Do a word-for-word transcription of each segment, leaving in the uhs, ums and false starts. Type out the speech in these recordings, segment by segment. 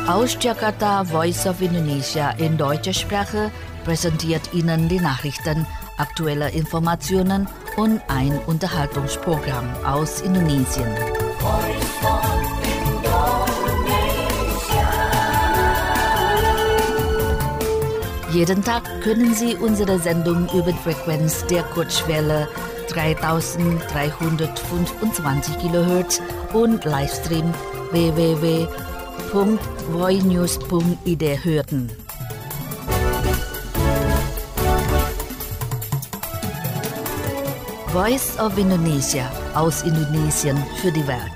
Aus Jakarta, Voice of Indonesia in deutscher Sprache präsentiert Ihnen die Nachrichten, aktuelle Informationen und ein Unterhaltungsprogramm aus Indonesien. Jeden Tag können Sie unsere Sendung über die Frequenz der Kurzwelle dreitausenddreihundertfünfundzwanzig Kilohertz und Livestream w w w punkt voinews punkt i d hören. Voice of Indonesia aus Indonesien für die Welt.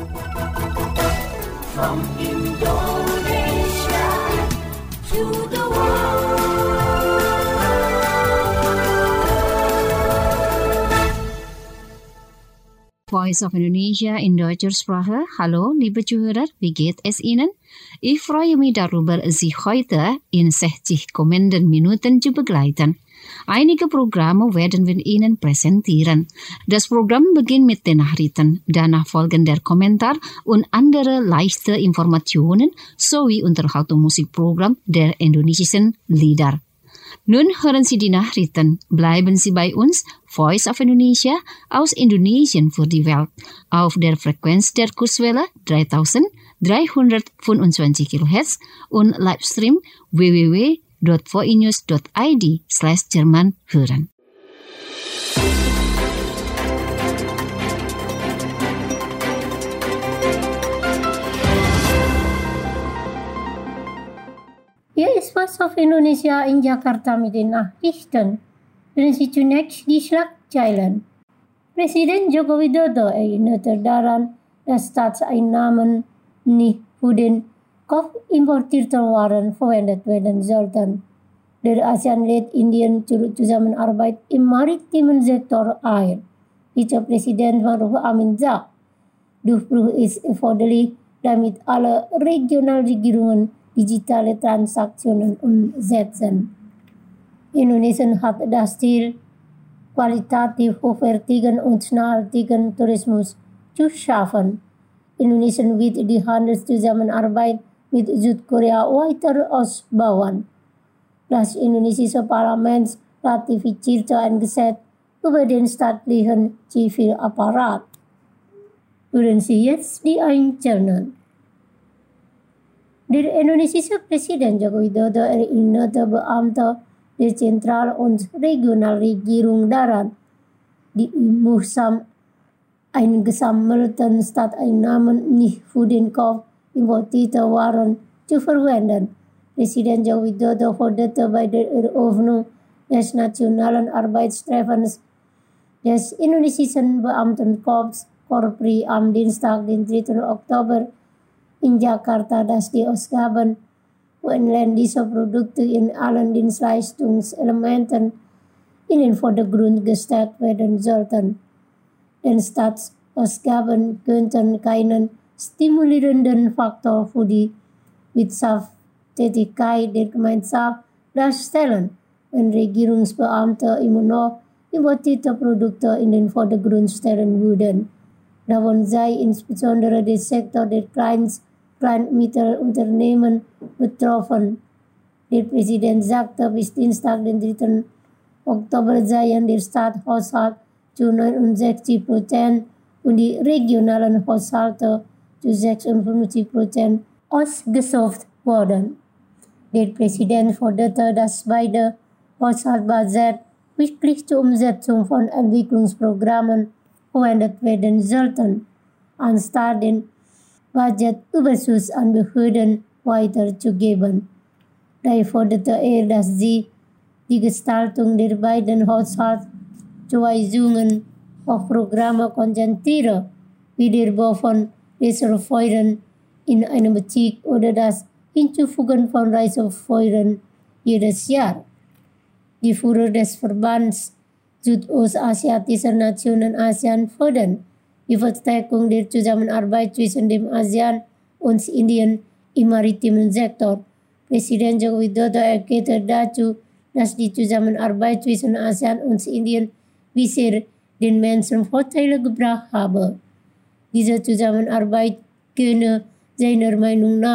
From Indonesia to the world. Voice of Indonesia in deutscher Sprache. Hallo, liebe Zuhörer, wie geht es Ihnen? Ich freue mich darüber, Sie heute in sechzig kommenden Minuten zu begleiten. Einige Programme werden wir Ihnen präsentieren. Das Programm beginnt mit den Nachrichten, danach folgen der Kommentar und andere leichte Informationen sowie Unterhaltungsmusikprogramm der indonesischen Lieder. Nun hören Sie die Nachrichten. Bleiben Sie bei uns, Voice of Indonesia aus Indonesien für die Welt, auf der Frequenz der Kurzwelle dreitausenddreihundertfünfundzwanzig Kilohertz und Livestream w w w punkt voinews punkt i d slash Jerman hören. Hier ist Voice of Indonesia in Jakarta mit den Nachrichten. Hören Sie zunächst die Schlagzeilen. Presiden Joko Widodo erinnerte daran, dass Staatseinnahmen nicht für den Kauf importierter Waren verwendet werden sollten. Der ASEAN lädt Indien zur Zusammenarbeit im maritimen Sektor ein. Vizepräsident Maruf Amin sagt, Durchbruch ist erforderlich, damit alle Regionalregierungen digitale Transaktionen umsetzen. Indonesien hat das Ziel, qualitativ hochwertigen und nachhaltigen Tourismus zu schaffen. Indonesien wird die Handelszusammenarbeit mit Südkorea weiter ausbauen. Das indonesische Parlament ratifizierte ein Gesetz über den staatlichen Zivilapparat. Hören Sie jetzt die Einzelnen. Der indonesische Präsident Joko Widodo erinnerte Beamte der Zentral- und Regionalregierung daran, die im Muhsam eingesammelten Staatseinnahmen nicht für den Kauf importierter Waren zu verwenden. Präsident Joko Widodo forderte bei der Eröffnung des Nationalen Arbeitstreffens des indonesischen Beamtenkorps Korpri am Dienstag, den dritten Oktober, in Jakarta, dass die Ausgaben für inländische Produkte in allen Dienstleistungselementen in den Vordergrund gestellt werden sollten. Denn Staatsausgaben könnten keinen stimulierenden Faktor für die Wirtschaftstätigkeit der Gemeinschaft darstellen, wenn Regierungsbeamte immer noch importierte Produkte in den Vordergrund stellen würden. Davon sei insbesondere der Sektor der Klein- und Mittelunternehmen betroffen. Der Präsident sagte, bis Dienstag, den dritten Oktober, seien der Staatshaushalt zu neunundsechzig Prozent und die regionalen Haushalte zu sechsundfünfzig Prozent ausgeschöpft worden. Der Präsident forderte, dass beide Haushaltsbudget wirklich zur Umsetzung von Entwicklungsprogrammen verwendet werden sollten, anstatt den Budgetüberschuss an Behörden weiterzugeben. Daher forderte er, dass sie die Gestaltung der beiden Haushaltszuweisungen auf Programme konzentrieren, wie der Bau von Reservoiren in einem Bezirk oder das Hinzufügen von Reservoiren jedes Jahr. Die Führer des Verbands südostasiatischer Nationen ASEAN fordern die Verstärkung der Zusammenarbeit zwischen dem ASEAN und Indien im maritimen Sektor. Präsident Joko Widodo erklärte dazu, dass die Zusammenarbeit zwischen ASEAN und Indien bisher den Menschen Vorteile gebracht habe. Diese Zusammenarbeit könne seiner Meinung nach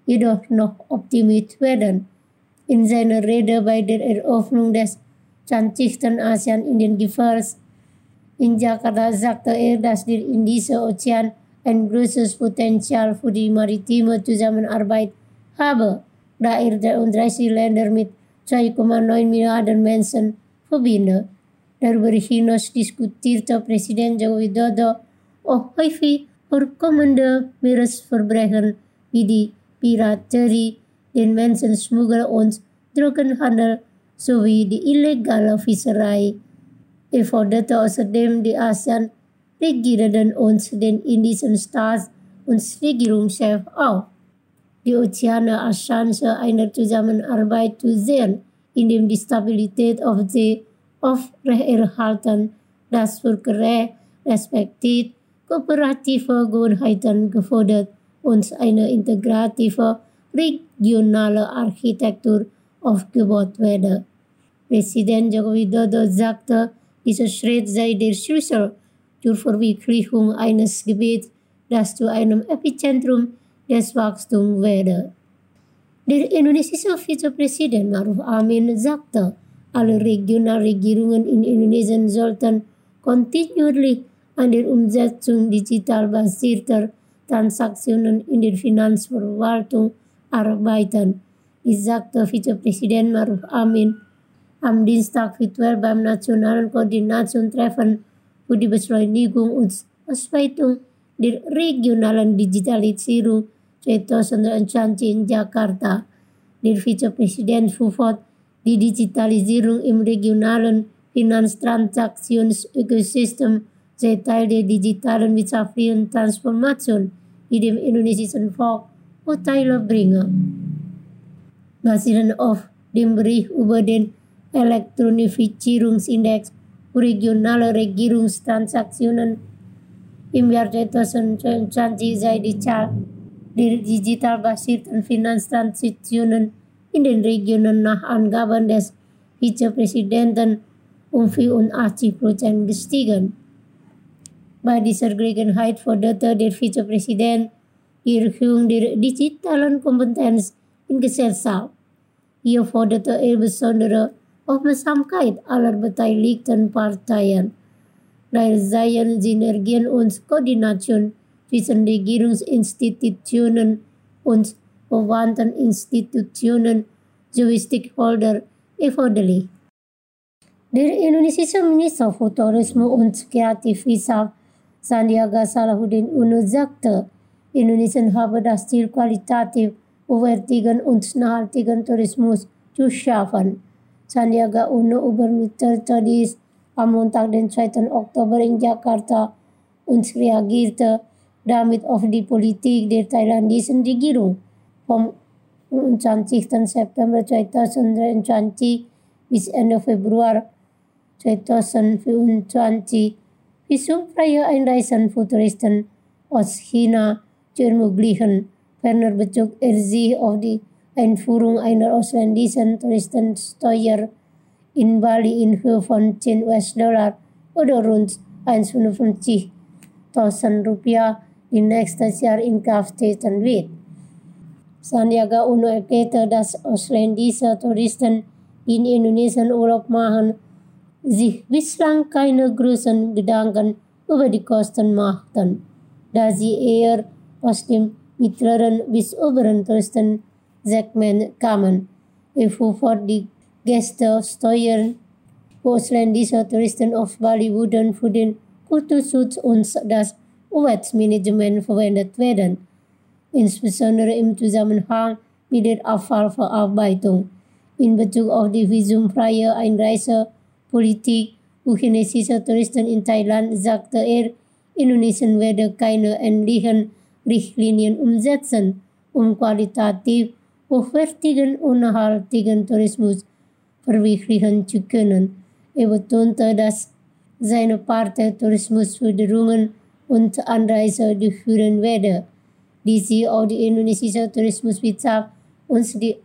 jedoch noch optimistisch werden. In seiner Rede bei der Eröffnung des zwanzigsten ASEAN-Indien-Gipfels in Jakarta sagte er, dass der Indische Ozean ein großes Potenzial für die maritime Zusammenarbeit habe, da er dreiunddreißig Länder mit zwei Komma neun Milliarden Menschen verbindet. Darüber hinaus diskutierte Präsident Joko Widodo auch häufig vorkommende Meeresverbrechen wie die Piraterie, den Menschenschmuggel und Drogenhandel sowie die illegale Fischerei. Er forderte außerdem die ASEAN-Regierenden und den indischen Staats- und Regierungschefs auf, die Ozeane als Chance einer Zusammenarbeit zu sehen, in dem die Stabilität auf See aufrechterhalten, das Völkerrecht respektiert, kooperative Gewohnheiten gefordert und eine integrative regionale Architektur aufgebaut werde. Präsident Joko Widodo sagte, dieser Schritt sei der Schlüssel zur Verwirklichung eines Gebiets, das zu einem Epizentrum des Wachstums werde. Der indonesische Vizepräsident Maruf Amin sagte, alle Regionalregierungen in Indonesien sollten kontinuierlich an der Umsetzung digital basierter Transaktionen in der Finanzverwaltung arbeiten. Dies sagte Vizepräsident Maruf Amin am Dienstag virtuell beim Nationalen Koordinationstreffen für die Beschleunigung und Ausweitung der regionalen Digitalisierung zweitausendzwanzig in Jakarta. Der Vizepräsident verfolgt die Digitalisierung im regionalen Finanztransaktionsökosystem sei Teil der digitalen wirtschaftlichen Transformation, die dem indonesischen Volk Vorteile bringe. Basierend auf dem Bericht über den Elektronifizierungsindex für regionale Regierungstransaktionen im Jahr zweitausendzweiundzwanzig sei die Zahl der digital basierten Finanztransaktionen in den Regionen nach Angaben des Vizepräsidenten um vierundachtzig Prozent gestiegen. Bei dieser Gelegenheit forderte der Vizepräsident die Erhöhung der digitalen Kompetenz in Gesellschaft. Hier forderte er besondere Aufmerksamkeit aller beteiligten Parteien. Daher seien Synergien und Koordination zwischen Regierungsinstitutionen und verwandten Institutionen sowie Stakeholder erforderlich. Der indonesische Minister für Tourismus und Kreativwirtschaft Sandiaga Salahuddin Uno sagte, Indonesien habe das Ziel, qualitativ hochwertigen und nachhaltigen Tourismus zu schaffen. Sandiaga Uno übermittelte dies am Montag, den zweiten Oktober in Jakarta und reagierte damit auf die Politik der thailändischen Regierung vom fünfundzwanzigsten September zweitausenddreiundzwanzig bis Ende Februar zweitausendvierundzwanzig visumfreie Einreisen für Touristen aus China zu ermöglichen. Ferner bezog er sich auf die Einführung einer ausländischen Touristensteuer in Bali in Höhe von zehn US-Dollar oder rund hundertfünfzigtausend Rupiah, die nächstes Jahr in Kraft treten wird. Sandiaga Uno erklärte, dass ausländische Touristen, die in Indonesien Urlaub machen, sich bislang keine großen Gedanken über die Kosten machten, da sie eher aus dem mittleren bis oberen Touristensegment kamen. Er fuhr fort, die Gästesteuern für ausländische Touristen auf Bali würden für den Kulturschutz und das Umweltmanagement verwendet werden, insbesondere im Zusammenhang mit der Abfallverarbeitung. In Bezug auf die visumfreie Einreisepolitik für chinesische Touristen in Thailand sagte er, Indonesien werde keine ähnlichen Richtlinien umsetzen, um qualitativ hochwertigen und nachhaltigen Tourismus verwirklichen zu können. Er betonte, dass seine Partei Tourismusförderungen und Anreize durchführen werde, die sich auf die indonesische Tourismuswirtschaft und die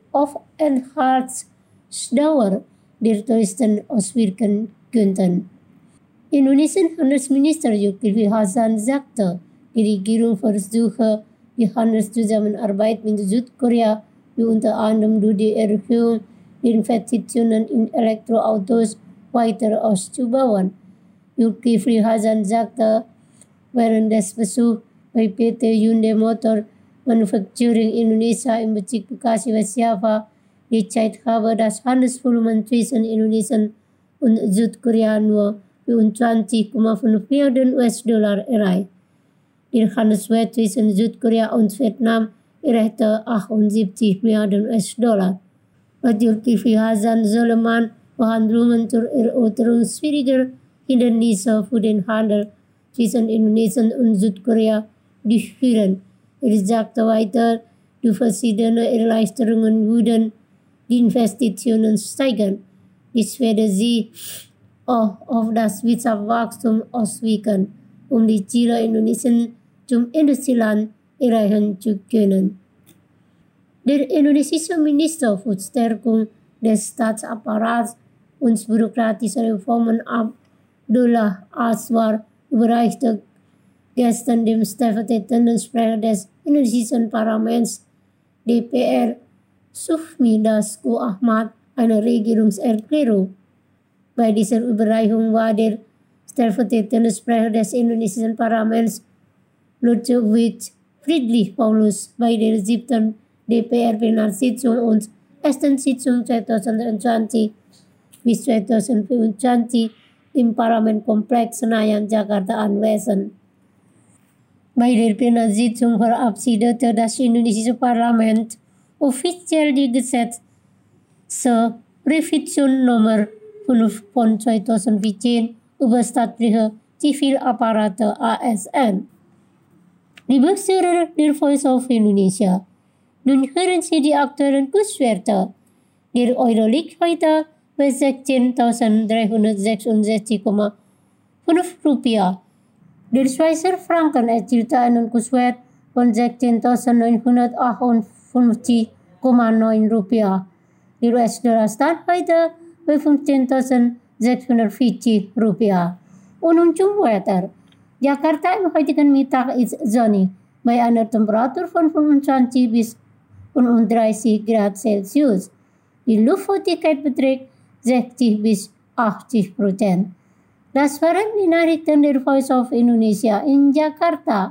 Aufenthaltsdauer der Touristen auswirken könnten. Indonesiens Handelsminister Zulkifli Hasan sagte, die Regierung versuche, die handelt Zusammenarbeit mit Südkorea, wie unter anderem durch die Erhöhung der Investitionen in Elektroautos weiter auszubauen. Zulkifli Hasan sagte während des Besuchs bei P T Hyundai Motor Manufacturing Indonesia in Bezirk Bekasi West Java gezeigt habe, dass Handelsvolumen zwischen Indonesien und Südkorea nur vierundzwanzig Komma fünf Milliarden U S-Dollar erreicht. Der Handelswert zwischen Südkorea und Vietnam erreichte achtundsiebzig Milliarden U S-Dollar. Laut Zulkifli Hasan solle man Verhandlungen zur Erörterung schwieriger Hindernisse für den Handel zwischen Indonesien und Südkorea durchführen. Er sagte weiter, durch verschiedene Erleichterungen würden die Investitionen steigern. Dies werde sie auch auf das Wirtschaftswachstum auswirken, um die Ziele Indonesiens zum Industrieland erreichen zu können. Der indonesische Minister für Stärkung des Staatsapparats und bürokratische Reformen Abdullah Azwar überreichte gestern dem stellvertretenden Sprecher des indonesischen Parlaments D P R Sufmi Dasko Ahmad eine Regierungserklärung. Bei dieser Überreichung war der stellvertretende Sprecher des indonesischen Parlaments Lutjewicz Friedrich Paulus bei der siebten D P R-Plenarsitzung und ersten Sitzung zweitausendzwanzig bis zweitausendfünfundzwanzig im Parlamentkompleks Senayan, Jakarta anwesend. Bei der Plenarsitzung verabschiedete das indonesische Parlament offiziell die Gesetzesrevision Nummer fünf von zweitausendvierzehn über staatliche Zivilapparate A S N. Liebe Hörer der Voice of Indonesia, nun hören Sie die aktuellen Kurswerte. Der Euro liegt heute bei sechzehntausenddreihundertsechsundsechzig Komma fünf Rupiah. Der Schweizer Franken erzielte einen Kurswert von sechzehntausendneunhundertachtundfünfzig Komma neun Rupiah. Der U S-Dollar stand heute bei fünfzehntausendsechshundertvierzig Rupiah. Und nun zum Wetter. Jakarta im heutigen Mittag ist sonnig, bei einer Temperatur von fünfundzwanzig bis fünfunddreißig Grad Celsius. Die Luftfeuchtigkeit beträgt sechzig bis achtzig Prozent. Das waren die Nachrichten der Voice of Indonesia in Jakarta.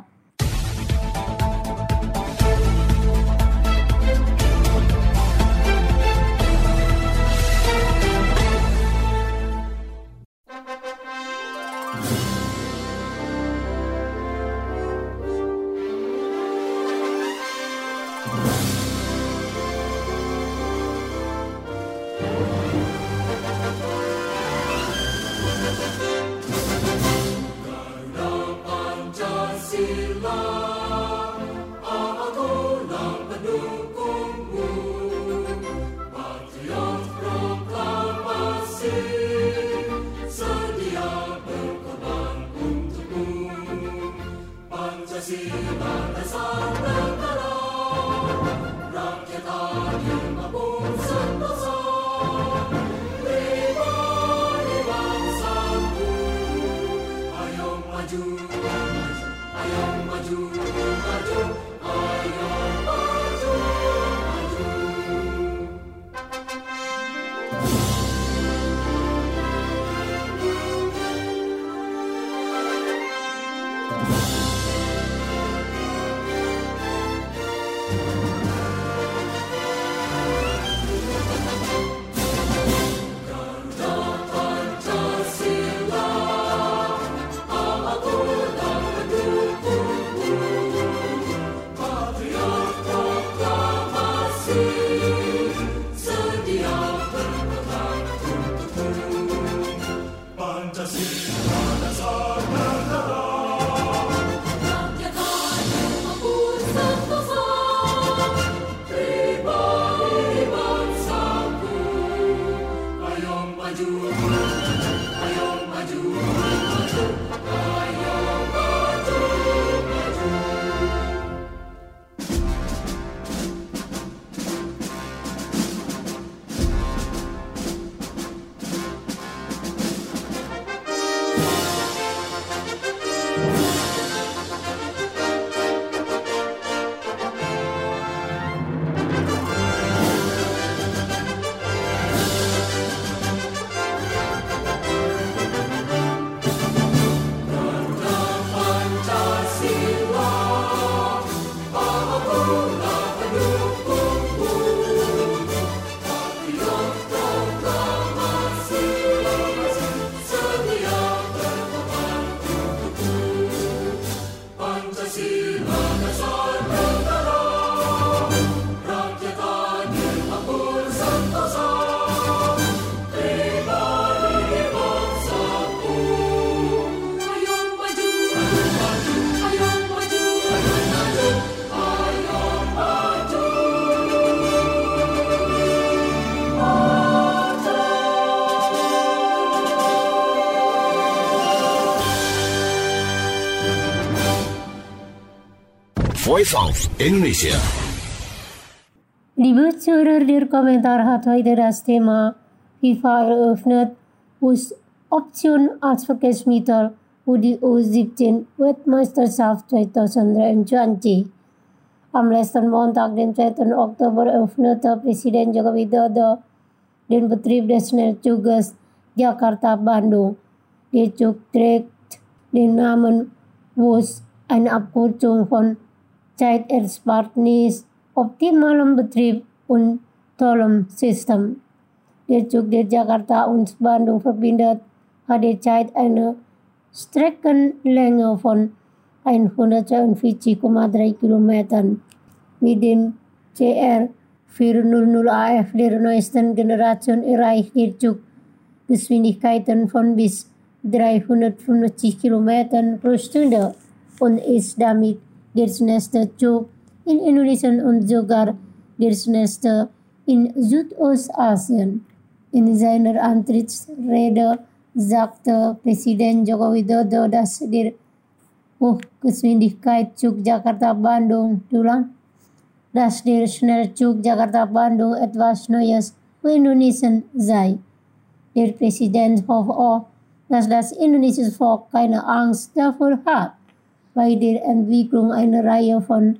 Voice of Indonesia. Liebe Zuhörer, der Kommentar hat heute das Thema FIFA eröffnet, plus Option als Verkehrsmittel für die U siebzehn Weltmeisterschaft zwanzig dreiundzwanzig. Am letzten Montag, den zweiten Oktober, eröffnete Präsident Joko Widodo den Betrieb des Schnellzuges Jakarta-Bandung. Der Zug trägt den Namen WUS, eine Abkürzung von Zeitersparnis, optimalem Betrieb und tollem System. Der Zug, der Jakarta und Bandung verbindet, hat derzeit eine Streckenlänge von hundertzweiundvierzig Komma drei Kilometern. Mit dem C R vierhundert A F der neuesten Generation erreicht der Zug Geschwindigkeiten von bis dreihundertfünfzig Kilometern pro Stunde und ist damit der schnellste Zug in Indonesia und sogar der schnellste in Südostasien. In seiner Antrittsrede sagte Präsident Joko Widodo, dass der Hochgeschwindigkeitszug Jakarta-Bandung ulang, dass der Schnellzug Jakarta-Bandung etwas Neues für Indonesien sei. Der Präsident hofft auch, dass das indonesische Volk keine Angst davor hat, bei der Entwicklung einer Reihe von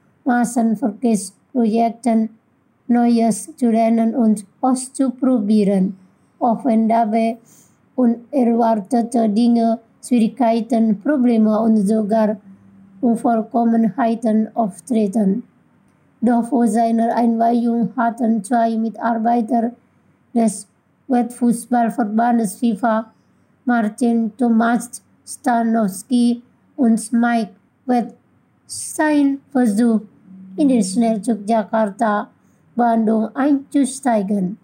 Massenverkehrsprojekten Neues zu lernen und auszuprobieren, auch wenn dabei unerwartete Dinge, Schwierigkeiten, Probleme und sogar Unvollkommenheiten auftreten. Doch vor seiner Einweihung hatten zwei Mitarbeiter des Weltfußballverbandes FIFA, Martin Tomasz Stanowski und Mike Wettstein, versucht, in den Schnellzug Jakarta-Bandung einzusteigen.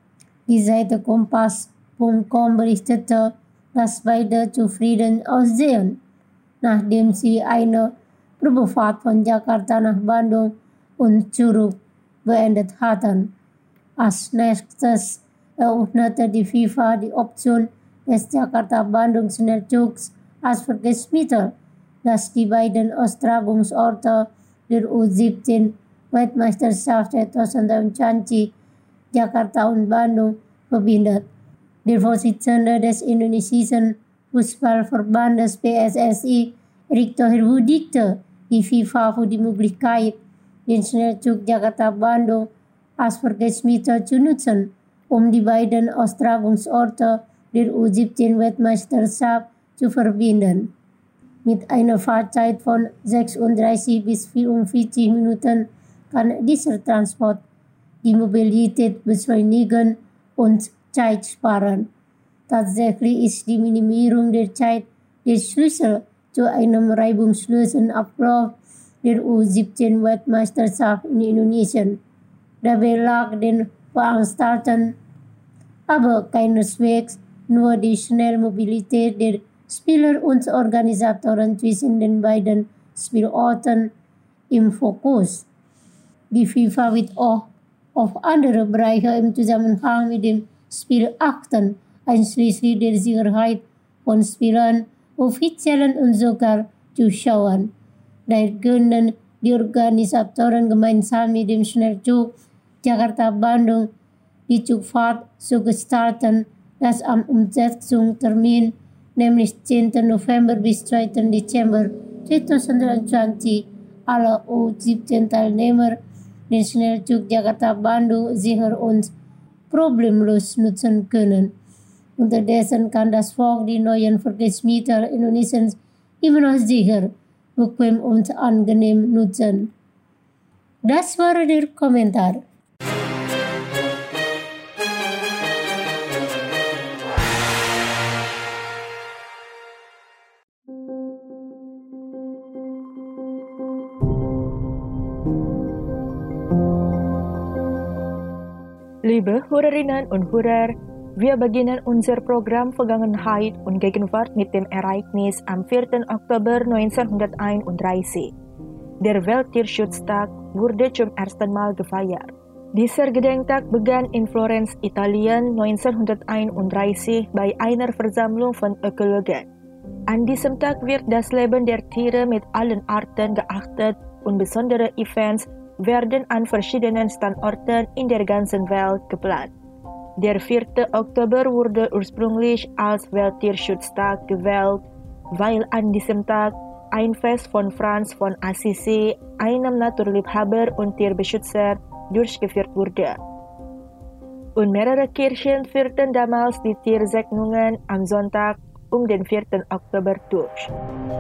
Die Seite Kompass Punkt com berichtete, dass beide zufrieden aussehen, nachdem sie eine Probefahrt von Jakarta nach Bandung und zurück beendet hatten. Als nächstes eröffnete die FIFA die Option des Jakarta-Bandung-Schnellzugs als Verkehrsmittel, das die beiden Austragungsorte der U siebzehn Weltmeisterschaft zwanzig dreiundzwanzig, Jakarta und Bandung, verbindet. Der Vorsitzende des indonesischen Fußballverbandes P S S I, Erick Thohir, würdigte die FIFA für die Möglichkeit, den Schnellzug Jakarta-Bandung als Verkehrsmittel zu nutzen, um die beiden Austragungsorte der U siebzehn Weltmeisterschaft zu verbinden. Mit einer Fahrzeit von sechsunddreißig bis vierundvierzig Minuten kann dieser Transport die Mobilität beschleunigen und Zeit sparen. Tatsächlich ist die Minimierung der Zeit der Schlüssel zu einem reibungslosen Ablauf der U siebzehn Weltmeisterschaft in Indonesia. Dabei lag den Veranstaltern aber keineswegs nur die Schnellmobilität der Spieler und Organisatoren zwischen den beiden Spielorten im Fokus. Die FIFA wird auch auf andere Bereiche im Zusammenhang mit dem Spiel achten, einschließlich der Sicherheit von Spielern, Offiziellen und sogar Zuschauern. Daher können die Organisatoren gemeinsam mit dem Schnellzug Jakarta-Bandung die Zugfahrt so gestalten, dass am Umsetzungstermin, nämlich zehnten November bis zweiten Dezember zwanzig dreiundzwanzig, alle U siebzehn Teilnehmer den Schnellzug Jakarta-Bandung sicher und problemlos nutzen können. Unterdessen kann das Volk die neuen Verkehrsmittel Indonesiens immer noch sicher, bequem und angenehm nutzen. Das war der Kommentar. Liebe Hörerinnen und Hörer, wir beginnen unser Programm Vergangenheit und Gegenwart mit dem Ereignis am vierten Oktober neunzehnhunderteinunddreißig. Der Welttierschutztag wurde zum ersten Mal gefeiert. Dieser Gedenktag begann in Florenz, Italien neunzehnhunderteinunddreißig bei einer Versammlung von Ökologen. An diesem Tag wird das Leben der Tiere mit allen Arten geachtet und besondere Events werden an verschiedenen Standorten in der ganzen Welt geplant. Der vierte Oktober wurde ursprünglich als Welttierschutztag gewählt, weil an diesem Tag ein Fest von Franz von Assisi, einem Naturliebhaber und Tierbeschützer, durchgeführt wurde. Und mehrere Kirchen führten damals die Tiersegnungen am Sonntag um den vierten Oktober durch.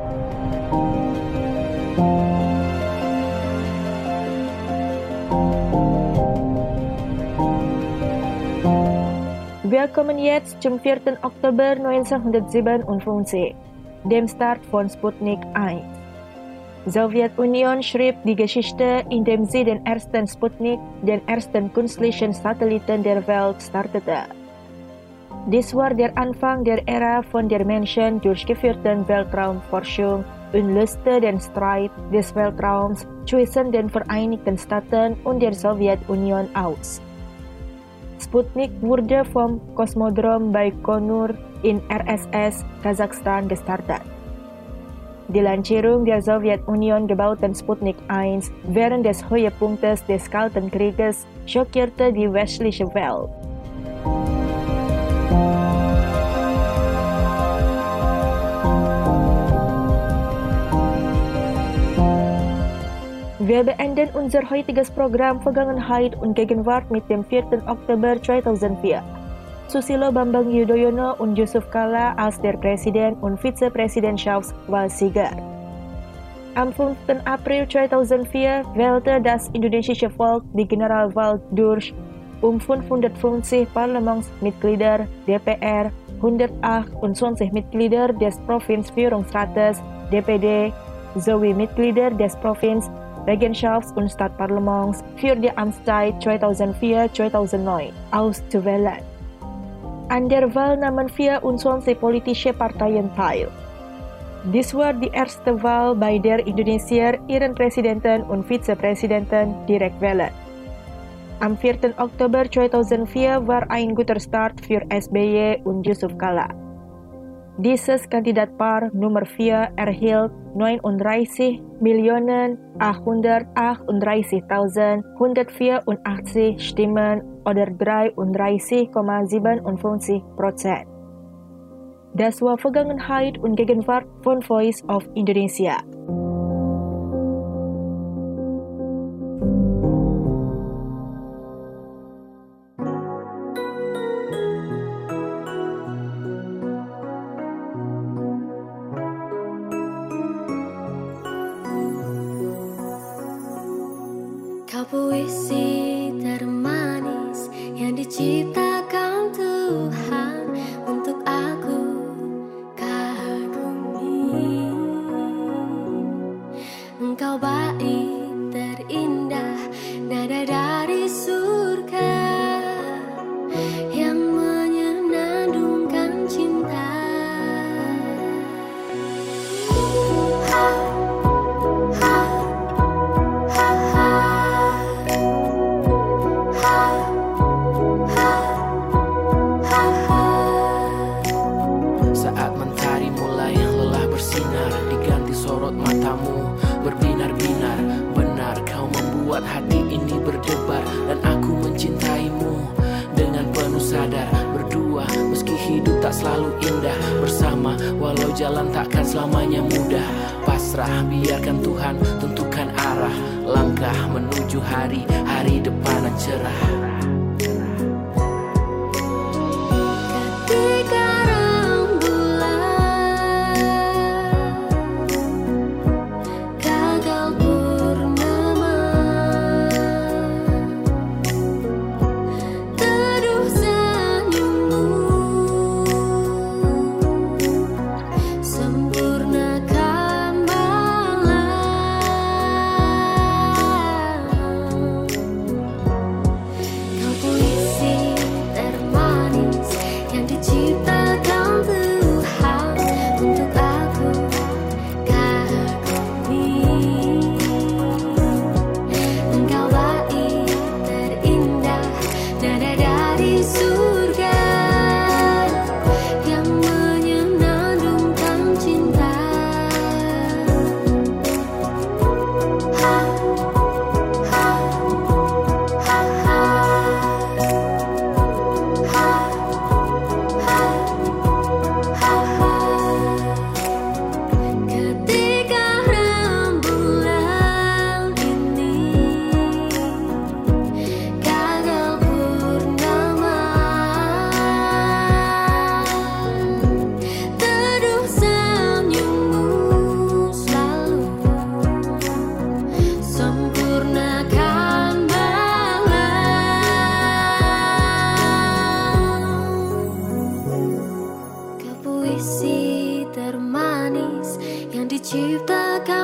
Wir kommen jetzt zum vierten Oktober neunzehnhundertsiebenundfünfzig, dem Start von Sputnik eins. Sowjetunion schrieb die Geschichte, indem sie den ersten Sputnik, den ersten künstlichen Satelliten der Welt, startete. Dies war der Anfang der Ära von der Menschen durchgeführten Weltraumforschung und löste den Streit des Weltraums zwischen den Vereinigten Staaten und der Sowjetunion aus. Sputnik wurde vom Kosmodrom Baikonur in R S S Kasachstan gestartet. Die Lancierung der Sowjetunion gebauten Sputnik eins während des Höhepunktes des Kalten Krieges schockierte die westliche Welt. Wir beenden unser heutiges Programm Vergangenheit und Gegenwart mit dem vierten Oktober zweitausendvier. Susilo Bambang Yudhoyono und Yusuf Kala als der Präsident und Vizepräsidentschaftswahlsieger. Am fünften April zweitausendvier wählte das indonesische Volk die Generalwahl durch, um fünfhundertfünfzig Parlamentsmitglieder D P R, hundertachtundzwanzig Mitglieder des Provinzführungsrates D P D sowie Mitglieder des Provinz-, Regentschafts- und Stadtparlaments für die Amtszeit zweitausendvier bis zweitausendneun auszuwählen. An der Wahl nahmen vierundzwanzig politische Parteien teil. Dies war die erste Wahl, bei der Indonesier ihren Präsidenten und Vizepräsidenten direkt wählen. Am vierten Oktober zweitausendvier war ein guter Start für S B Y und Yusuf Kala. Dieses Kandidatpaar Nummer vier erhielt neununddreißig Millionen achthundertachtunddreißigtausendeinhundertvierundachtzig Stimmen oder dreiunddreißig Komma siebenundfünfzig Prozent. Das war Vergangenheit und Gegenwart von Voice of Indonesia. Puisi termanis yang diciptakan Tuhan untuk aku kagumi. Engkau baik terindah, nada dari surga yang menyenandungkan cinta. Ha, ha, ha, ha. Berbinar-binar, benar kau membuat hati ini berdebar. Dan aku mencintaimu dengan penuh sadar. Berdua meski hidup tak selalu indah, bersama walau jalan takkan selamanya mudah. Pasrah biarkan Tuhan tentukan arah, langkah menuju hari-hari depan yang cerah. Kau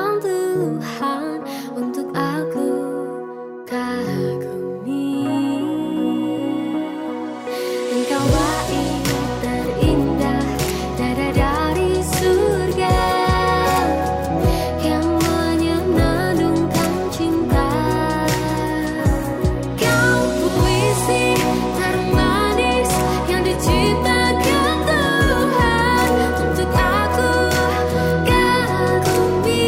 yang Tuhan untuk aku kagumi. Engkau baik terindah tiada dari surga yang menyenandungkan cinta. Kau puisi termanis yang diciptakan Tuhan untuk aku kagumi.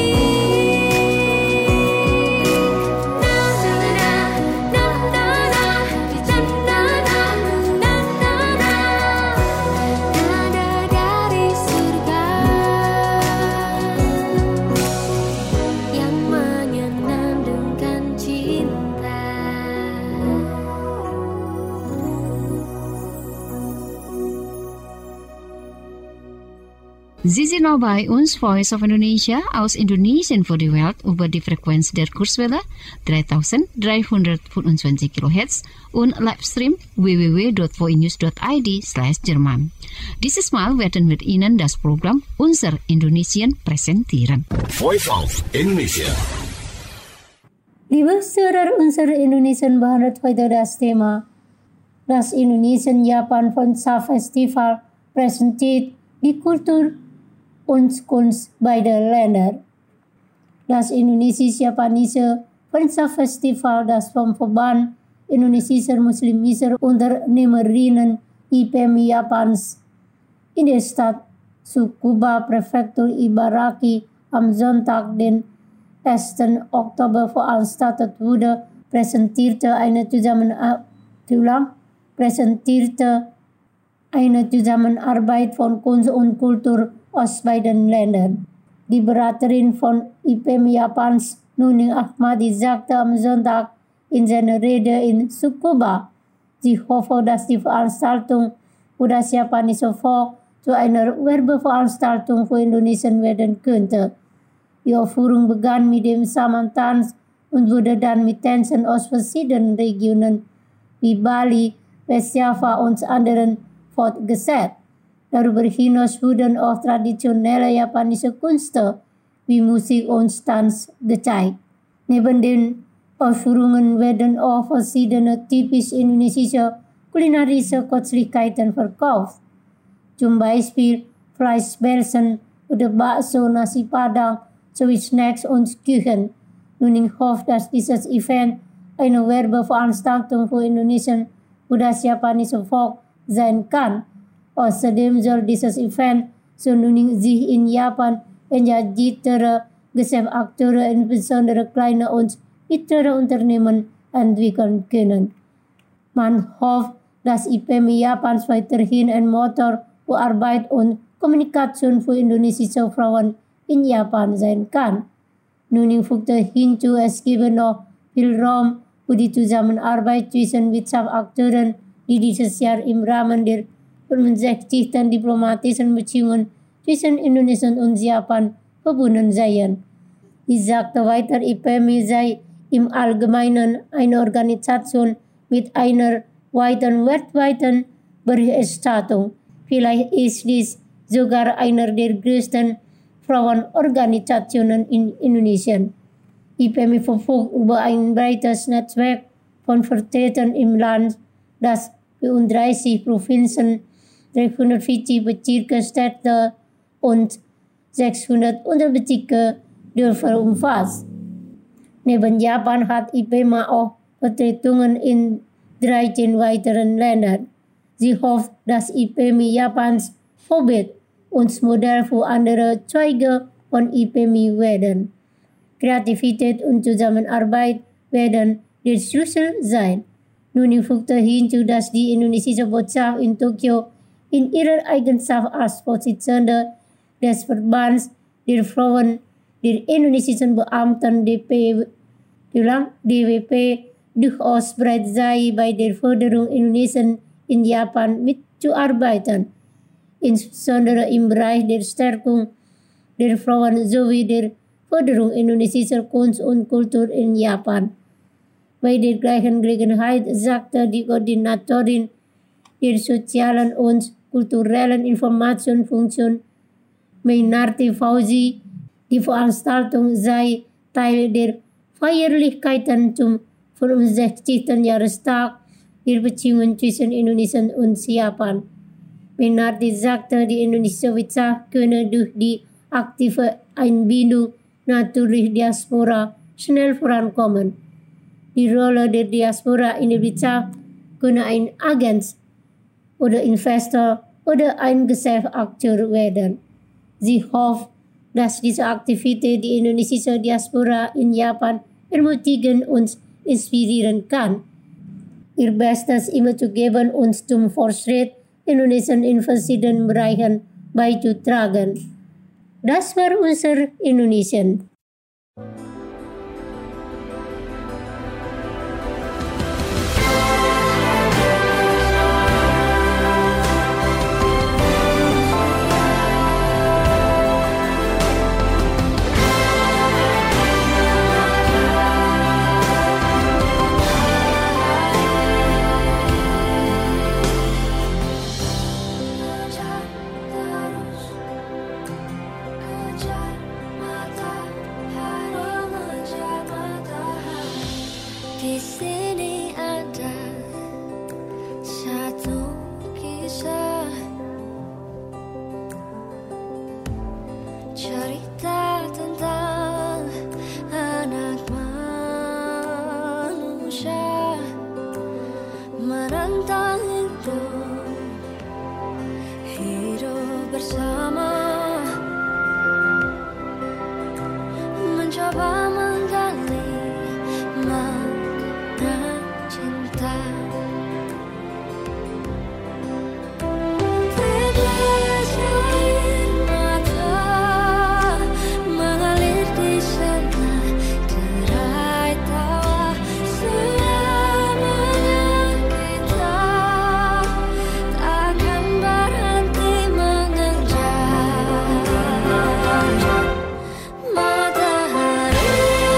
Na na na na na na na na na na na nada dari surga yang menyenandungkan cinta. Sie sind noch bei uns, Voice of Indonesia, aus Indonesien für die Welt über die Frequenz der Kurzwelle dreitausenddreihundertfünfundzwanzig Kilohertz und Livestream w w w punkt voinews punkt i d slash Jerman. Dieses Mal werden wir Ihnen das Programm Unser Indonesien präsentieren. Voice of Indonesia. Liebe Hörer, unser Indonesian behandelt heute das Thema das Indonesien-Japan Festival präsentiert die Kultur und Kunst beider Länder. Das Indonesisch-Japanische Festival, das vom Verband Indonesischer Muslimischer Unternehmerinnen I P M I Japans in der Stadt Tsukuba, Präfektur Ibaraki am Sonntag, den ersten Oktober veranstaltet wurde, präsentierte eine Zusammenarbeit, präsentierte eine Zusammenarbeit von Kunst und Kultur aus beiden Ländern. Die Beraterin von I P M I Japans, Nuning Ahmadi, sagte am Sonntag in seiner Rede in Tsukuba, sie hoffe, dass die Veranstaltung für das japanische Volk zu einer Werbeveranstaltung für Indonesien werden könnte. Die Aufführung begann mit dem Samantanz und wurde dann mit Tänzen aus verschiedenen Regionen wie Bali, Westjava und anderen fortgesetzt. Darüber hinaus wurden auch traditionelle japanische Künste wie Musik und Tanz gezeigt. Neben den Aufführungen werden auch verschiedene typisch indonesische kulinarische Köstlichkeiten verkauft. Zum Beispiel Fleischbällchen oder Bakso, Nasi Padang sowie Snacks und Kuchen. Nuning hofft, dass dieses Event eine Werbeveranstaltung für Indonesien für das japanische Volk sein kann. Außerdem soll dieses Event, so Nuning, sich in Japan engagiertere Geschäftsakteure, insbesondere kleine und mittlere Unternehmen, entwickeln können. Man hofft, dass I P M I Japans weiterhin ein Motor für Arbeit und Kommunikation für indonesische Frauen in Japan sein kann. Nuning fügte hinzu, es gebe noch viel Raum für die Zusammenarbeit zwischen Wirtschaftsakteuren, die dieses Jahr im Rahmen der fünfundsechzigsten diplomatischen Beziehungen zwischen Indonesien und Japan verbunden seien. Sie sagte weiter, I P M I sei im Allgemeinen eine Organisation mit einer weiten weltweiten Berichterstattung. Vielleicht ist dies sogar einer der größten Frauenorganisationen in Indonesien. I P M I verfügt über ein breites Netzwerk von Vertretern im Land, das vierunddreißig Provinzen, dreihundertvierzig Bezirke, Städte und sechshundert Unterbezirke Dörfer umfasst. Neben Japan hat I P M I auch Vertretungen in dreizehn weiteren Ländern. Sie hofft, dass I P M I Japans Vorbild und Modell für andere Zweige von I P M I werden. Kreativität und Zusammenarbeit werden der Schlüssel sein. Nuning fügte hinzu, dass die indonesische Botschaft in Tokio in ihrer Eigenschaft als Vorsitzende des Verbands der Frauen der indonesischen Beamten D P, D W P durchaus bereit sei, bei der Förderung Indonesiens in Japan mitzuarbeiten, insbesondere im Bereich der Stärkung der Frauen sowie der Förderung indonesischer Kunst und Kultur in Japan. Bei der gleichen Gelegenheit sagte die Koordinatorin der sozialen und kulturellen Informationsfunktion Mainarti Fauzi, die Die Veranstaltung sei Teil der Feierlichkeiten zum fünfundsechzigsten Jahrestag der Beziehungen zwischen Indonesia und Japan. Bernardi sagte, die Indonesia könne durch die aktive Einbindung natürlich Diaspora schnell vorankommen. Die Rolle der Diaspora Indonesia könne ein Agent oder Investor oder ein Geschäftsakteur werden. Sie hofft, dass diese Aktivität die indonesische Diaspora in Japan ermutigen und inspirieren kann, ihr Bestes immer zu geben und zum Fortschritt Indonesien in verschiedenen Bereichen beizutragen. Das war unser Indonesien. Di sini ada satu kisah, cerita tentang anak manusia menentang hidup, hidup bersama, mencoba menggali cinta. Tetes air mata mengalir di sana, derai tawa selamanya kita takkan berhenti mengejar matahari.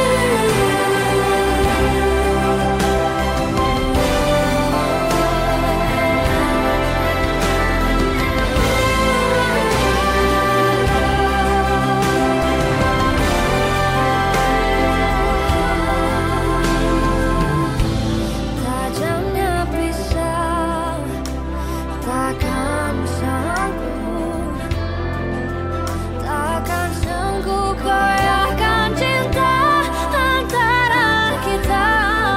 Tajamnya pisau takkan sanggup, takkan sanggup goyahkan cinta antara kita,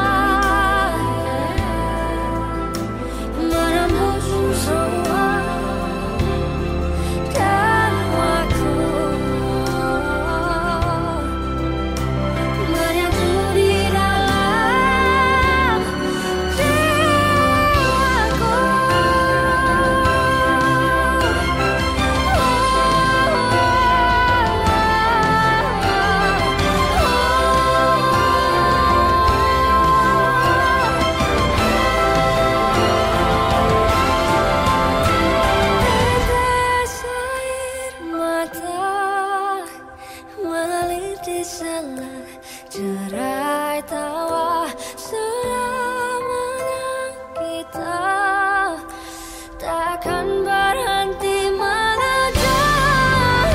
menembus semua dan waktu, menyatu di dalam jiwaku. Tetes air mata mengalir di sana, derai tawa selamanya kita takkan berhenti mengejar.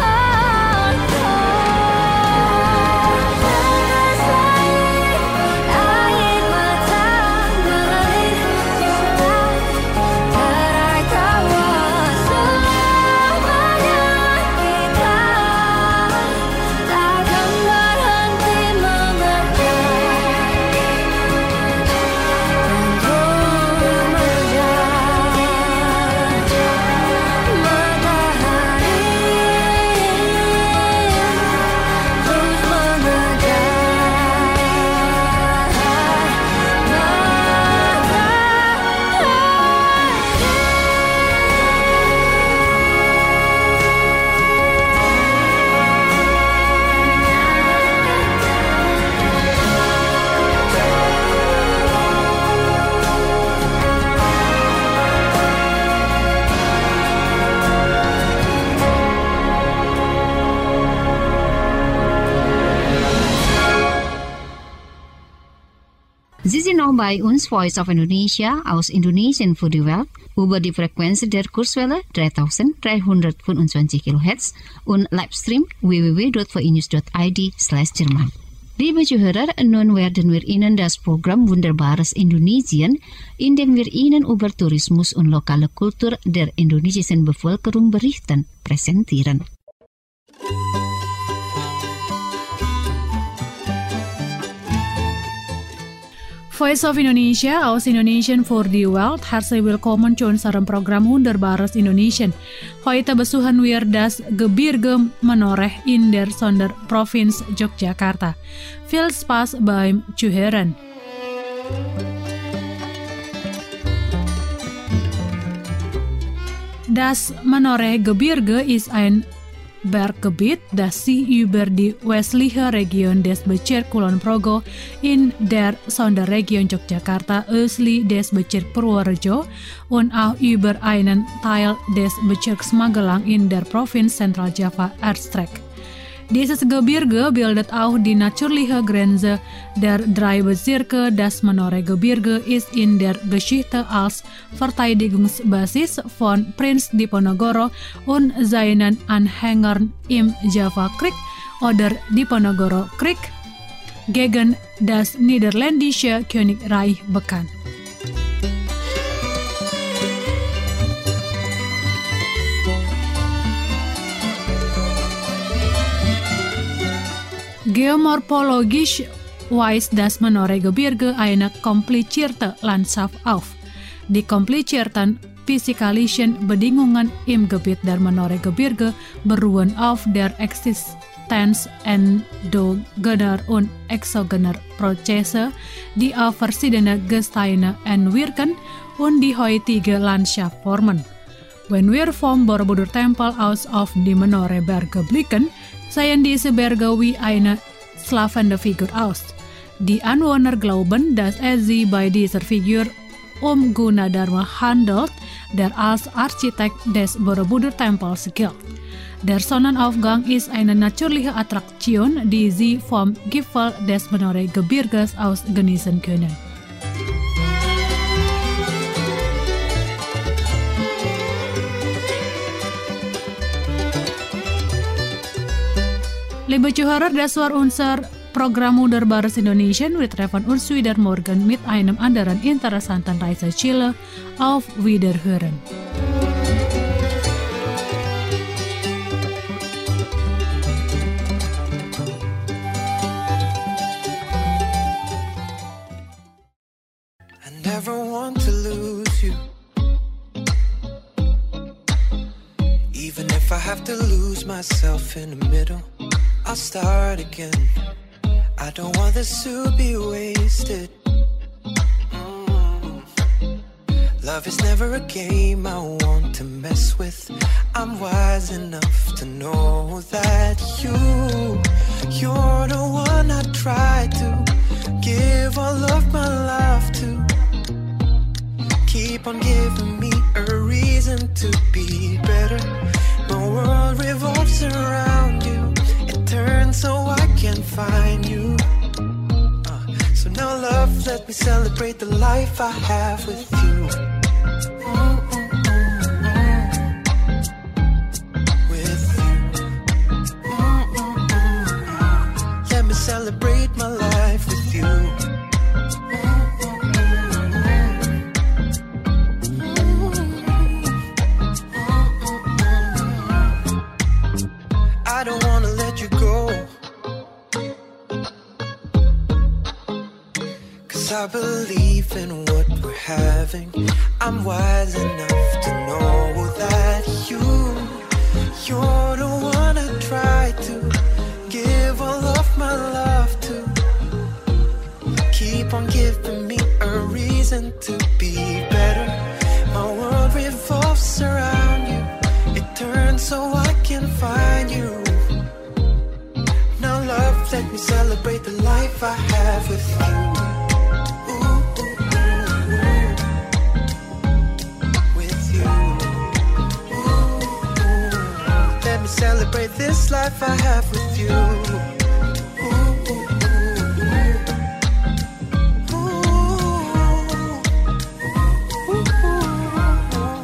Tetes air, air mata mengalir di sana, derai tawa selamanya kita takkan berhenti mengejar untuk mengejar matahari, terus Sie sind noch bei uns, Voice of Indonesia aus Indonesien für die Welt. Über die Frequenz der Kurzwelle dreitausenddreihundertfünfundzwanzig Kilohertz und Livestream w w w punkt v i news punkt i d slash Jerman. Liebe Zuhörer, nun werden wir Ihnen das Programm Wunderbares Indonesien, in dem wir Ihnen über Tourismus und lokale Kultur der indonesischen Bevölkerung berichten, präsentieren. Voice of Indonesia aus Indonesian for the World. Hartelijk willkommen zu unserem Programm Wunderbares Indonesian. Heute besuchen wir das Gebirge Menoreh in der Sonderprovinz Yogyakarta. Viel Spaß beim Zuhören. Das Menoreh-Gebirge ist ein Berggebiet, das sich über die westliche Region des Bezirk Kulon Progo in der Sonderregion Yogyakarta östlich des Bezirk Purworejo und auch über einen Teil des Bezirks Magelang in der Provinz Zentraljava erstreckt. Dieses Gebirge bildet auch die natürliche Grenze der drei Bezirke. Das Menoreh-Gebirge ist in der Geschichte als Verteidigungsbasis von Prinz Diponegoro und seinen Anhängern im Java Krieg oder Diponegoro Krieg gegen das niederländische Königreich bekannt. Geomorphologisch weist das Menoreh-Gebirge eine komplizierte Landschaft auf. Die komplizierten physikalischen Bedingungen im Gebiet der Menoreh-Gebirge beruhen auf der Existenz endogener und exogener Prozesse, die auf verschiedene Gesteine einwirken und die heutige Landschaft formen. Wenn wir vom Borobudur-Tempel aus auf die Menoreh-Berge blicken, sehen diese Berge wie eine schlafende Figur aus. Die Anwohner glauben, dass es sich bei dieser Figur um Gunadarma handelt, der als Architekt des Borobudur-Tempels gilt. Der Sonnenaufgang ist eine natürliche Attraktion, die Sie vom Gipfel des Menoreh-Gebirges aus genießen können. Liebe Zuhörer, das war unser Programm Wunderbares Indonesian. Wir treffen uns wieder morgen mit einem anderen interessanten Reiseziel. Auf Wiederhören. I never want to lose you, even if I have to lose myself in the middle. I'll start again. I don't want this to be wasted. Mm. Love is never a game I want to mess with. I'm wise enough to know that you, you're the one I try to give all of my love to. Keep on giving me a reason to be better. My world revolves around you. Turn so I can find you. Uh, so now love, let me celebrate the life I have with you. Mm-mm-mm-mm. With you. Mm-mm-mm-mm. Let me celebrate my life with you. I don't wanna let you go, 'cause I believe in what we're having. I'm wise enough to know that you, you're the one I try to give all of my love to. Keep on giving me a reason to be better. My world revolves around you. It turns so I can find you. Now love, let me celebrate the life I have with you. Ooh, ooh, ooh, ooh. With you. Ooh, ooh. Let me celebrate this life I have with you. Ooh, ooh, ooh, ooh. Ooh, ooh, ooh.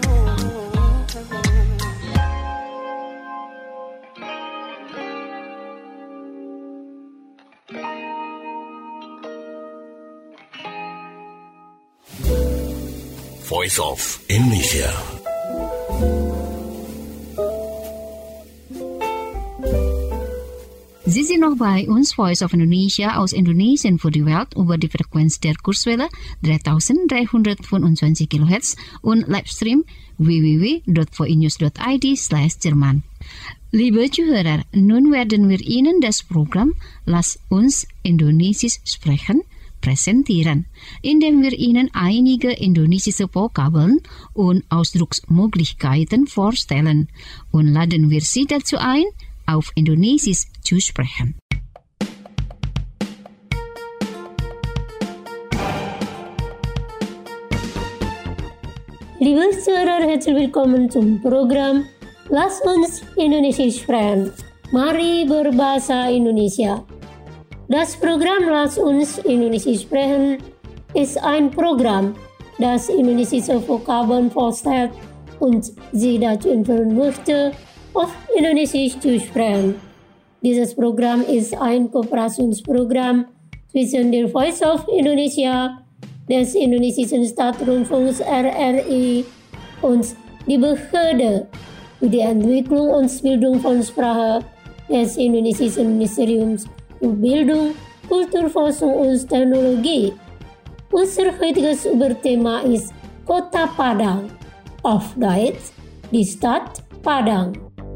Voice of Indonesia. Sie sind noch bei uns, Voice of Indonesia aus Indonesien für die Welt über die Frequenz der Kurzwelle dreitausenddreihundertfünfundzwanzig Kilohertz und Livestream w w w punkt voinews punkt i d slash Jerman. Liebe Zuhörer, nun werden wir Ihnen das Programm Lass uns Indonesisch sprechen präsentieren, indem wir Ihnen einige indonesische Vokabeln und Ausdrucksmöglichkeiten vorstellen und laden wir Sie dazu ein, auf Indonesisch zu sprechen. Liebe Zuhörer, herzlich willkommen zum Programm Lass uns Indonesisch sprechen. Mari berbahasa Indonesia. Das Programm Lass uns Indonesisch sprechen ist ein Programm, das indonesische Vokabeln vorstellt und Sie dazu empfehlen möchte, auf Indonesisch zu sprechen. Dieses Programm ist ein Kooperationsprogramm zwischen der Voice of Indonesia, des indonesischen Staatsrundfunks R R I und die Behörde für die Entwicklung und Bildung von Sprache des indonesischen Ministeriums für Bildung, Kulturforschung und Technologie. Unser heutiges Überthema ist Kota Padang, auf Deutsch die Stadt Padang.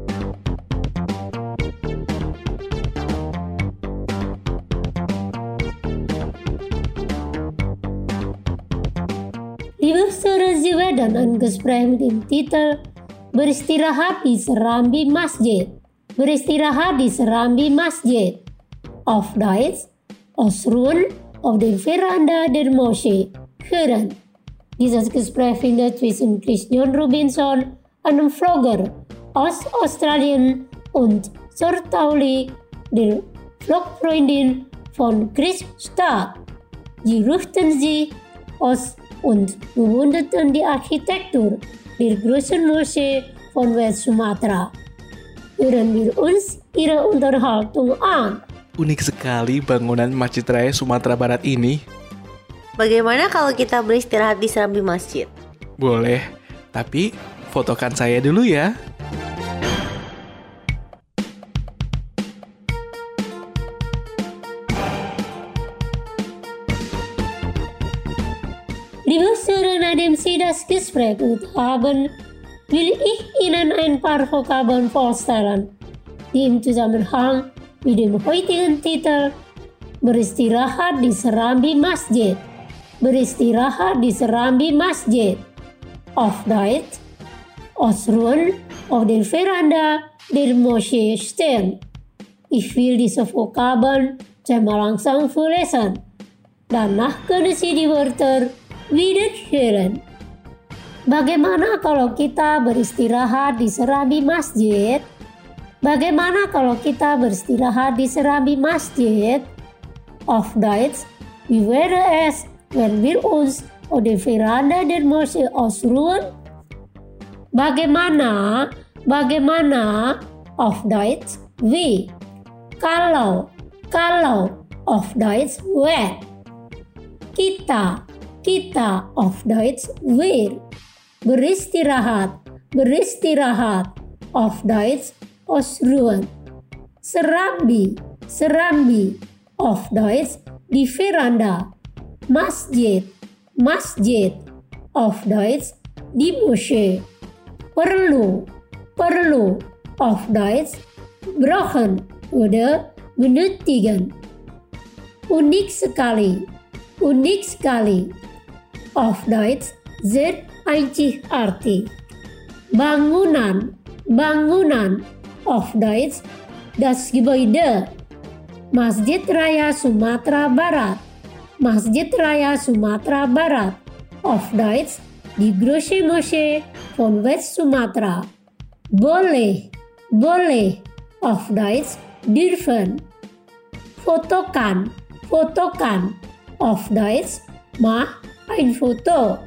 Liebe Saudara, Sie werden ein Gespräch mit dem Titel Beristirahat di Serambi Masjid. Beristirahat di Serambi Masjid. Auf Deutsch, Ausruhen auf der Veranda der Moschee hören. Dieses Gespräch findet zwischen Christian Robinson, einem Vlogger aus Australien, und Sortauli, der Vlogfreundin von Chris Stark. Sie ruhten sie aus und bewunderten die Architektur der großen Moschee von West Sumatra. Hören wir uns ihre Unterhaltung an. Unik sekali bangunan Masjid Raya Sumatera Barat ini. Bagaimana kalau kita beristirahat di serambi masjid? Boleh, tapi fotokan saya dulu ya. Liebe Zuhörer, nachdem Sie das Gespräch gehört haben, will ich Ihnen ein paar Vokabeln vorstellen, die im Zusammenhang mit dem heutigen Titel Beristirahat di Serambi Masjid. Beristirahat di Serambi Masjid. Auf Deutsch, Ausruhen auf der Veranda der Moschee stehen. Ich will diese Vokabeln einmal langsam vorlesen. Danach können Sie die Wörter wieder hören. Bagaimana kalau kita beristirahat di serambi masjid? Bagaimana kalau kita beristirahat di serambi masjid? Auf Deutsch, wie wäre es, wenn wir uns auf der Veranda der Moschee ausruhen? Bagaimana? Bagaimana? Auf Deutsch, wie? Kalau, kalau. Auf Deutsch, when. Kita, kita. Auf Deutsch, wir. Beristirahat, beristirahat. Auf Deutsch, ausruhen. Serambi, serambi. Auf Deutsch, die Veranda. Masjid, masjid. Auf Deutsch, die Moschee. Perlu, perlu. Auf Deutsch, brauchen oder benötigen. Unik sekali, unik sekali. Auf Deutsch, sehr einzigartig. Bangunan, bangunan. Auf Deutsch, das Gebäude. Masjid Raya Sumatera Barat. Masjid Raya Sumatera Barat. Auf Deutsch, die große Moschee von West Sumatra. Boleh, boleh. Auf Deutsch, dürfen. Fotokan, fotokan. Auf Deutsch, mach ein Foto.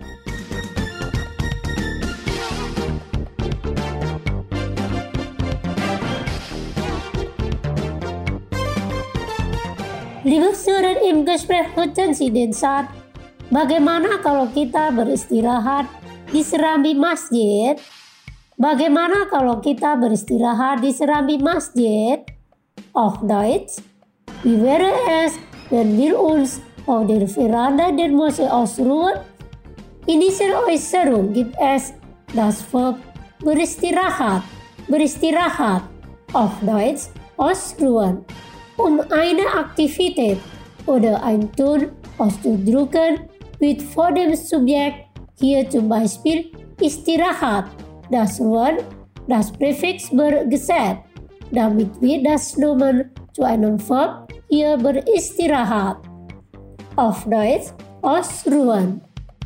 Liebe Zuhörer, im Gespräch hörten Sie den Satz, bagaimana kalau kita beristirahat di serambi masjid? Bagaimana kalau kita beristirahat di serambi masjid? Auf Deutsch, wie wäre es, wenn wir uns auf der Veranda der Moschee ausruhen? In dieser Äußerung gibt es das Verb beristirahat, beristirahat, auf Deutsch ausruhen, um eine Aktivität oder ein Tun auszudrücken, wird vor dem Subjekt, hier zum Beispiel Istirahat, das Ruhen, das Präfix bergesetzt, damit wird das Nomen zu einem Verb, hier beristirahat. Auf Deutsch ausruhen.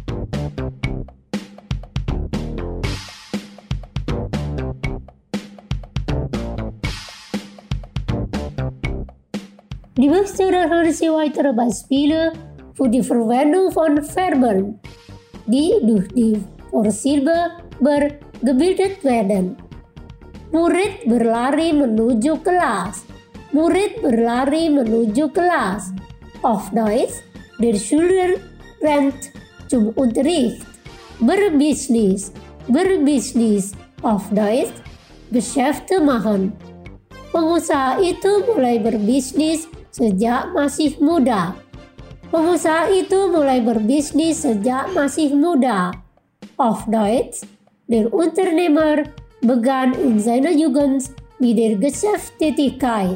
Die mehrere weitere Beispiele für die Verwendung von Verben, die durch die Vorsilbe bergebildet werden. Murid berlari menuju kelas. Murid berlari menuju kelas. Auf Deutsch, der Schüler rennt zum Unterricht. Berbisnis, berbisnis. Auf Deutsch, Geschäfte machen. Pengusaha itu mulai berbisnis sejak masih muda. Pengusaha itu mulai berbisnis sejak masih muda. Auf Deutsch, der Unternehmer begann in seiner Jugend mit der Geschäftstätigkeit.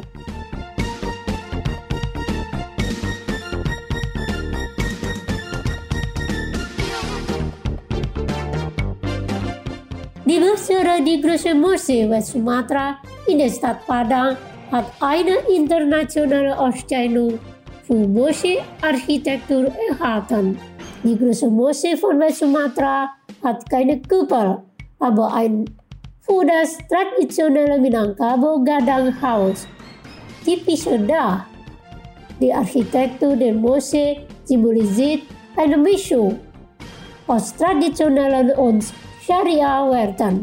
Die Museum die Große Moschee West Sumatra in der Stadt Padang hat eine internationale Ausstellung für Moschee-Architektur erhalten. Die große Moschee von West Sumatra hat keine Kuppel, aber ein für das traditionelle Minangkabau Gadanghaus. Typische Dach. Die Architektur der Moschee symbolisiert eine Mischung aus traditionellen und Scharia-Werten.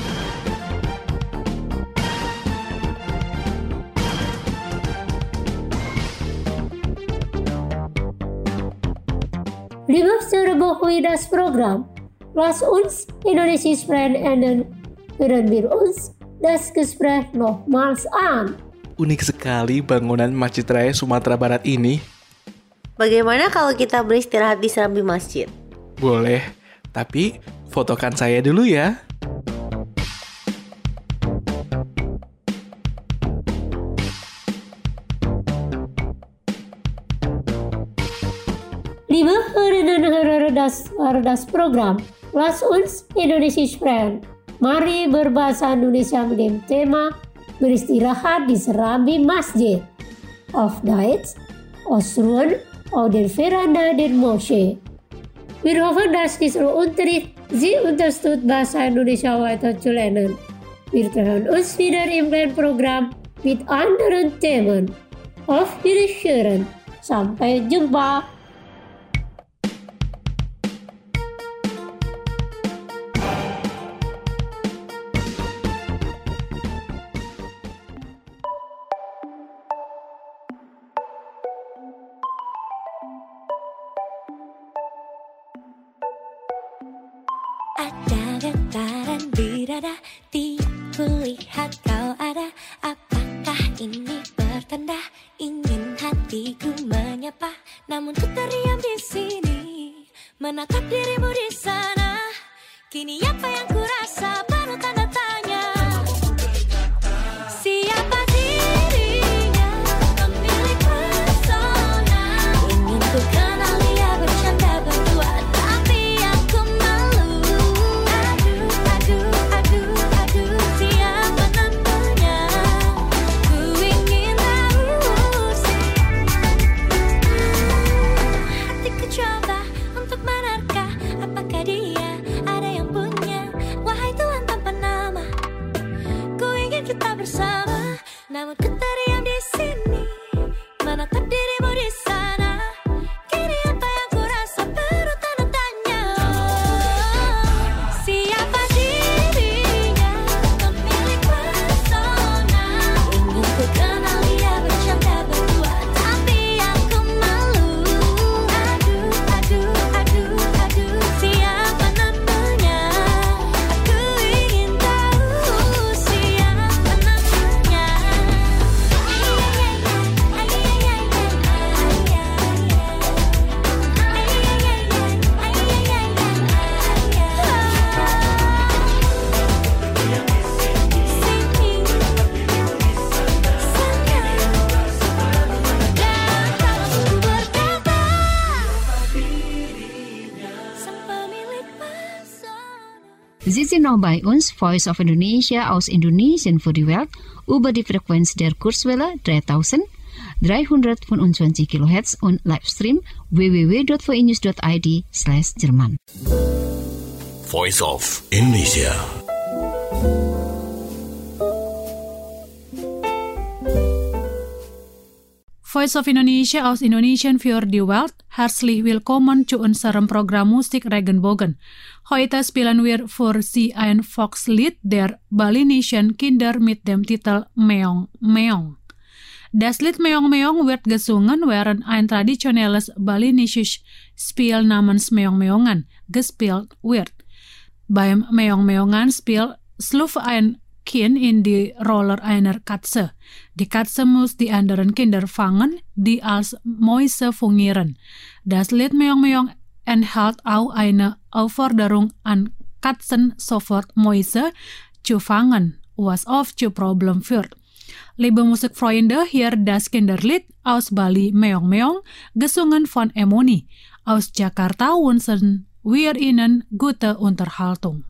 Liebe Zuhörer das Programm, lass uns Indonesia sprechen und hören wir uns das Gespräch nochmals an. Unik sekali bangunan Masjid Raya Sumatera Barat ini. Bagaimana kalau kita beristirahat di serambi masjid? Boleh, tapi fotokan saya dulu ya. Liebe Hörerinnen und Hörer das, das Programm, lass uns Indonesia sprechen. Mari berbahasa Indonesia mit dem Thema beristirahat di serambi masjid. Auf Deutsch, ausruhen auf der Veranda der Moschee. Wir hoffen, dass dieser Unterricht Sie unterstützt, Bahasa Indonesia weiter zu lernen. Wir treffen uns wieder im Lernprogramm mit anderen Themen. Auf Wiedersehen. Sampai jumpa. Ada getaran di dada, tiap kulihat kau ada. Apakah ini pertanda ingin hatiku menyapa? Namun ku terdiam di sini, menatap dirimu di sana. Kini apa yang ku rasa penuh tanda tanya. Siapa dirinya, pemilik pesona? Ingin ku kenal dia bercanda berdua, tapi aku malu. Aduh, aduh, aduh, aduh, siapa namanya? Ku ingin tahu. Hatiku coba untuk menerka, apakah dia ada yang punya? Wahai Tuhan, Sie sind noch bei uns, Voice of Indonesia aus Indonesien für die Welt, über die Frequenz der Kurzwelle dreitausenddreihundertfünfundzwanzig Kilohertz und Livestream w w w dot v i news dot i d slash Jerman. Voice of Indonesia. Voice of Indonesia aus Indonesian für die Welt. Herzlich willkommen zu unserem Programm Musik Regenbogen. Heute spielen wir für Sie ein Volkslied der balinischen Kinder mit dem Titel Meong Meong. Das Lied Meong Meong wird gesungen, während ein traditionelles balinisches Spiel namens Meong Meongan gespielt wird. Beim Meong Meongan Spiel schluft ein Kind in die Rolle einer Katze. Die Katze muss die anderen Kinder fangen, die als Mäuse fungieren. Das Lied Meong Meong enthält auch eine Aufforderung an Katzen, sofort Mäuse zu fangen, was oft zu Problemen führt. Liebe Musikfreunde, hier das Kinderlied aus Bali Meong Meong, gesungen von Emoni. Aus Jakarta wünschen wir Ihnen gute Unterhaltung.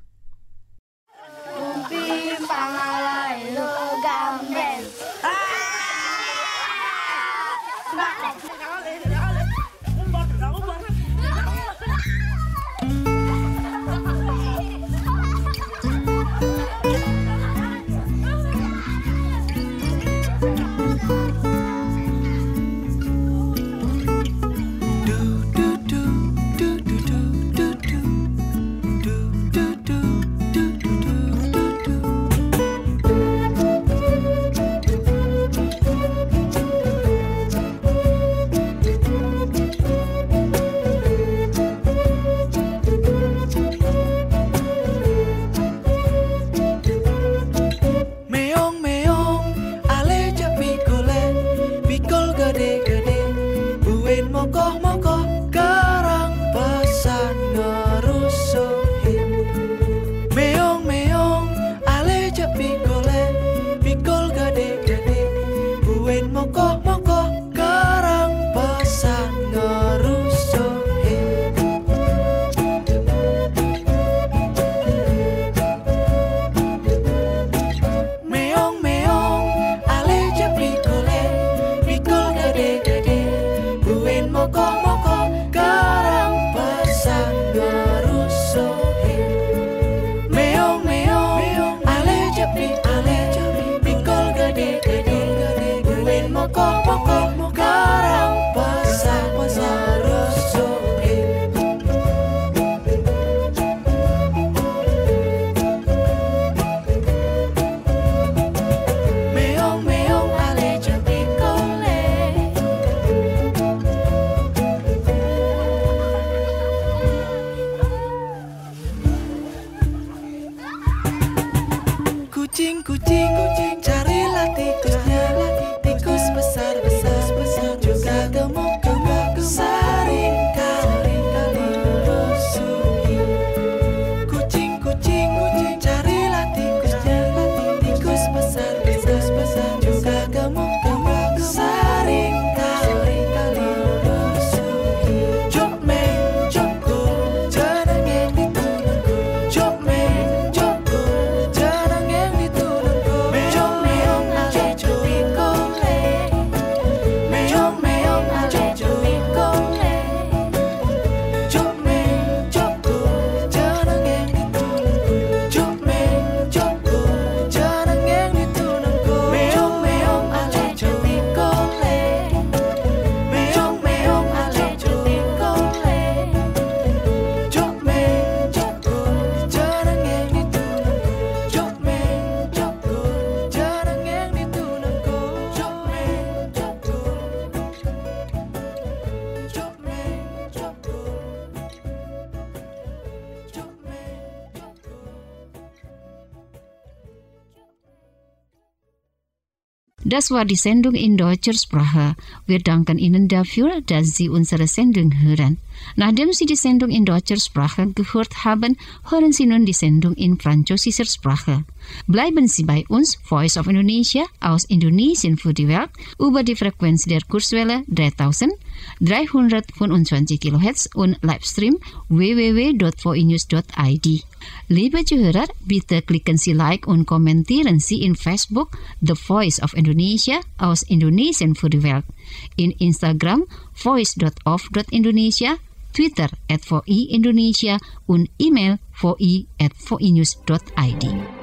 Das war die Sendung in deutscher Sprache. Wir danken Ihnen dafür, dass Sie unsere Sendung hören. Nachdem Sie die Sendung in deutscher Sprache gehört haben, hören Sie nun die Sendung in französischer Sprache. Bleiben Sie bei uns, Voice of Indonesia, aus Indonesien für die Welt, über die Frequenz der Kurzwelle dreitausenddreihundertfünfundzwanzig Kilohertz und Livestream w w w punkt v i news punkt i d. Liebe Zuhörer, bitte klicken Sie Like und kommentieren Sie in Facebook The Voice of Indonesia aus Indonesien für die Welt, in Instagram voice punkt of punkt indonesia, Twitter at v i indonesia und E-Mail v i at v i news punkt i d.